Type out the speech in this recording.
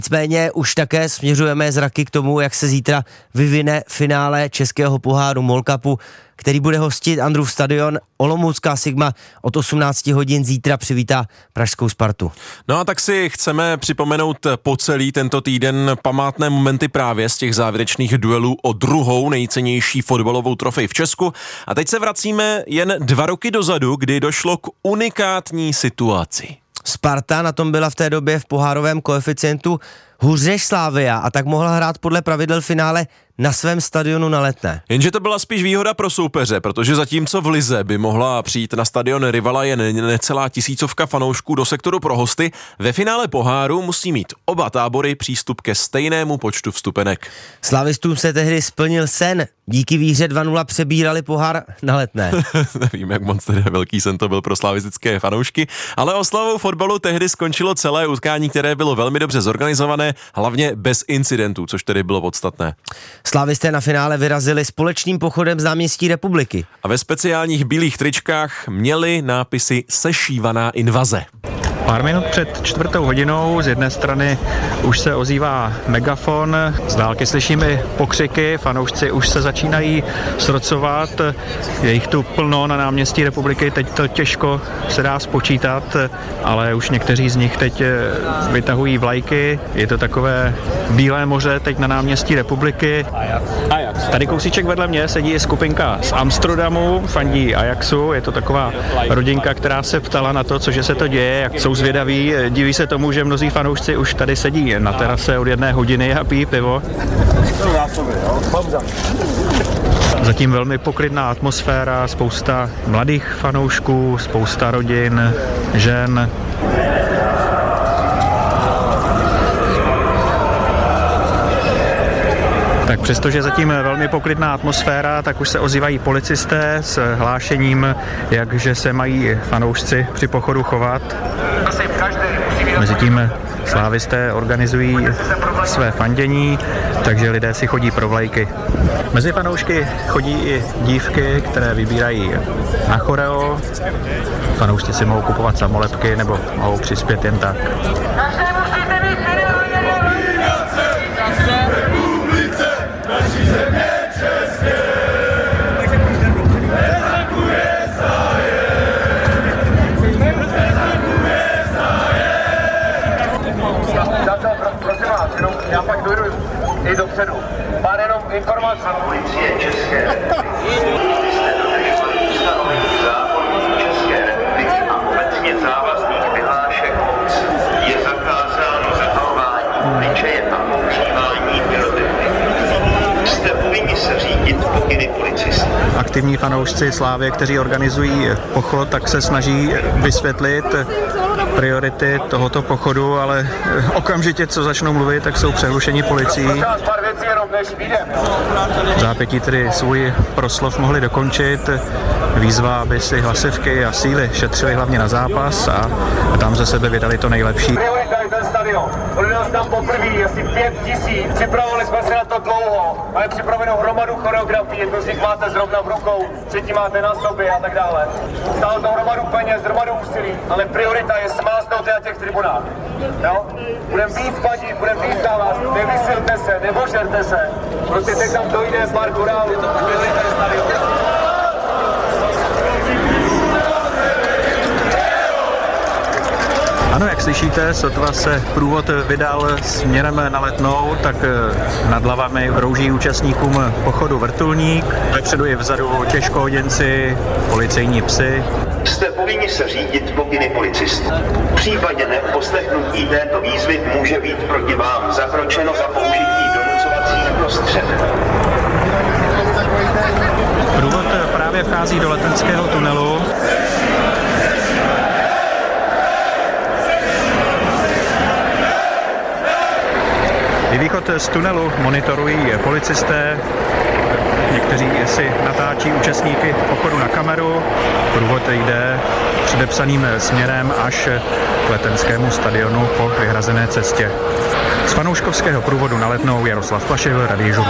Nicméně už také směřujeme zraky k tomu, jak se zítra vyvine finále Českého poháru MOL Cupu, který bude hostit Andrův stadion. Olomoucká Sigma od 18 hodin zítra přivítá pražskou Spartu. No a tak si chceme připomenout po celý tento týden památné momenty právě z těch závěrečných duelů o druhou nejcennější fotbalovou trofej v Česku. A teď se vracíme jen 2 roky dozadu, kdy došlo k unikátní situaci. Sparta na tom byla v té době v pohárovém koeficientu hůř než Slavia a tak mohla hrát podle pravidel finále na svém stadionu na Letné. Jenže to byla spíš výhoda pro soupeře, protože zatímco v lize by mohla přijít na stadion rivala jen necelá 1000 fanoušků do sektoru pro hosty, ve finále poháru musí mít oba tábory přístup ke stejnému počtu vstupenek. Slavistům se tehdy splnil sen. Díky výhře 2-0 přebírali pohár na Letné. Nevím, jak moc tedy velký sen to byl pro slavistické fanoušky, ale oslavou fotbalu tehdy skončilo celé utkání, které bylo velmi dobře zorganizované, hlavně bez incidentů, což tedy bylo podstatné. Slavisté na finále vyrazili společným pochodem z náměstí Republiky. A ve speciálních bílých tričkách měli nápisy Sešívaná invaze. Pár minut před 4:00 z jedné strany už se ozývá megafon, z dálky slyšíme pokřiky, fanoušci už se začínají srocovat, je jich tu plno na náměstí Republiky, teď to těžko se dá spočítat, ale už někteří z nich teď vytahují vlajky, je to takové bílé moře teď na náměstí Republiky. Tady kousíček vedle mě sedí skupinka z Amsterdamu, fandí Ajaxu, je to taková rodinka, která se ptala na to, cože se to děje, jak jsou zvědaví, diví se tomu, že mnozí fanoušci už tady sedí na terase od 1 hodiny a pijí pivo. Zatím velmi poklidná atmosféra, spousta mladých fanoušků, spousta rodin, žen. Tak přestože zatím velmi poklidná atmosféra, tak už se ozývají policisté s hlášením, jakže se mají fanoušci při pochodu chovat. Mezitím slávisté organizují své fandění, takže lidé si chodí pro vlajky. Mezi fanoušky chodí i dívky, které vybírají na choreo. Fanoušci si mohou kupovat samolepky nebo mohou přispět jen tak. Já pak dojdu i dopředu. Pár jenom informace. Policie České republiky. Jste dodržovali ustanovení zákonů České republiky a obecně závazných vyhlášek moc. Je zakázáno zahalování obličeje a používání pyrotechniky. Jste povinni se řídit pokyny policistů. Aktivní fanoušci Slávie, kteří organizují pochod, tak se snaží vysvětlit priority tohoto pochodu, ale okamžitě, co začnou mluvit, tak jsou přehlušeni policií. Zápětí tedy svůj proslov mohli dokončit. Výzva, aby si hlasivky a síly šetřili hlavně na zápas a tam ze sebe vydali to nejlepší. Priorita je ten stadion. Bude nás tam poprvé asi 5000. Připravovali jsme se na to dlouho. Máme připravenou hromadu choreografii, jednu z nich máte zrovna v rukou, třetí máte na sobě a tak dále. Stálo to hromadu peněz, hromadu úsilí, ale priorita je smáznout na těch tribunách. Jo? Budeme víc padit, budeme víc dávat, nevysilte se, nevožerte se. Prostě teď tam dojde pár korálů, priorita je stadion. Ano, jak slyšíte, sotva se průvod vydal směrem na Letnou, tak nad hlavami rouží účastníkům pochodu vrtulník, vepředu i vzadu těžkohoděnci, policejní psy. Jste povinni se řídit pokyny policistů. V případě neposlechnutí této výzvy může být proti vám zakročeno za použití donucovacích prostředků. Průvod právě vchází do Letenského tunelu. I východ z tunelu monitorují policisté, někteří si natáčí účastníky pochodu na kameru. Průvod jde předepsaným směrem až k Letenskému stadionu po vyhrazené cestě. Z fanouškovského průvodu na Letnou Jaroslav Plašil, Radio Žurnál.